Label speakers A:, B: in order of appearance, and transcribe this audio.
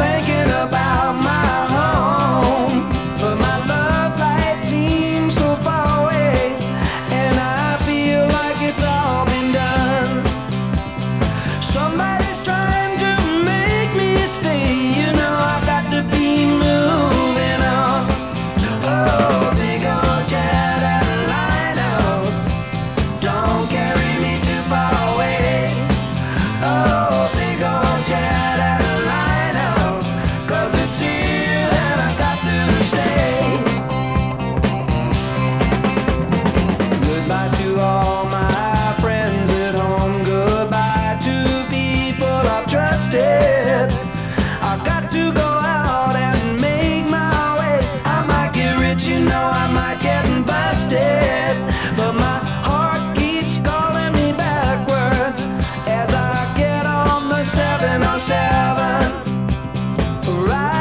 A: thinking about my home, but my love light seems so far away, and I feel like it's all been done. Somebody's trying to make me stay, you know I got to be moving on. Oh, big old jet airliner, don't carry me too far away. Oh, big old jet airliner, 'cause it's here and I got to stay. Goodbye to all my friends at home, goodbye to people I've trusted. I've got to go out and make my way. I might get rich, you know, I might get busted, but my heart keeps calling me backwards as I get on the 707. Right